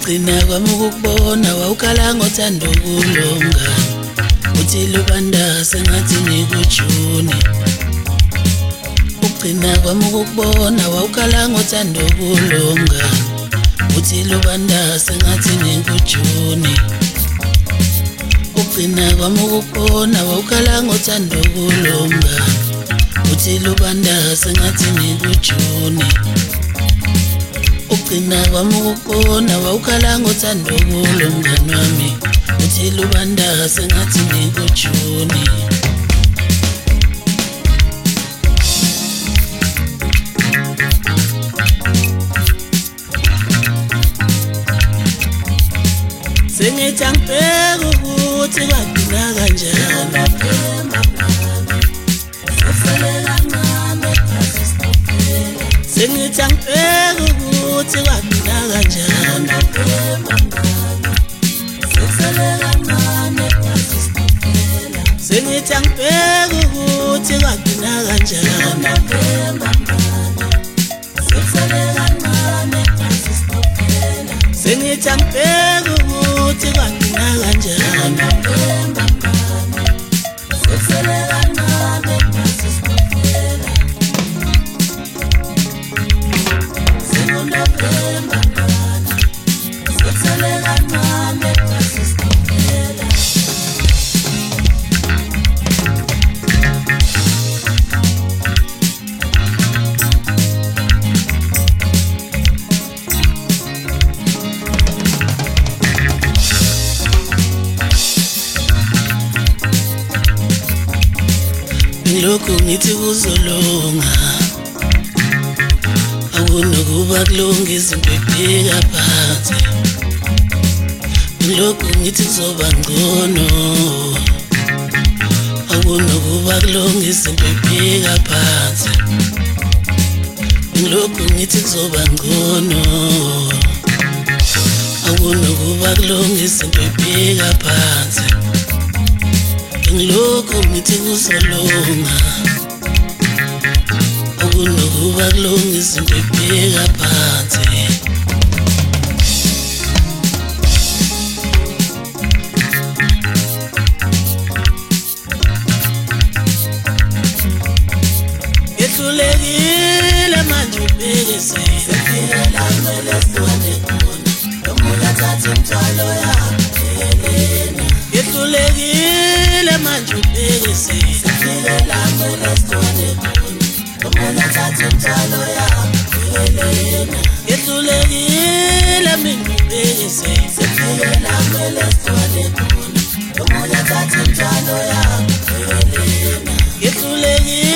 Ugcina kwami ukubona wawukhala ngothando kulonga uthi lubanda sengathi nikujuni. Ugcina kwami ukubona wawukhala ngothando kulonga uthi lubanda sengathi nikujuni. Ugcina kwami ukubona wawukhala ngothando kulonga uthi lubanda sengathi nikujuni. Ugcina kwami ukubona wawukhala ngothando kulomngani wami uthi lubanda sengathi nikujuni. Sengithi angibheke ukuthi kwagcina kanjani. Sengithi angibheke ukuthi kwagcina kanjani. Sengithi angibheke ukuthi kwagcina kanjani. Sengithi angibheke ukuthi kwagcina kanjani. Lokhu ngithi kuzolunga akunokuba kulunga izinto ebheka phansi. Lokhu ngithi kuzoba ngcono akunokuba kulunga izinto ebheka phansi. Lokhu ngithi kuzoba ngcono akunokuba kulunga izinto ebheka phansi. Lokhu ngithi kuzolunga akunokuba kulunga izinto ebheka phansi. Yehlulekile manje ubhekise sephela ngele swane khona lomuntu athathe imthwalo yakhe yena. Yehlulekile manje ubhekise sephela ngele swane khona lomuntu athathe imthwalo yakhe yena. Yehlulekile mina ubhekise sephela ngele swane khona lomuntu athathe imthwalo yakhe yena. Yehlulekile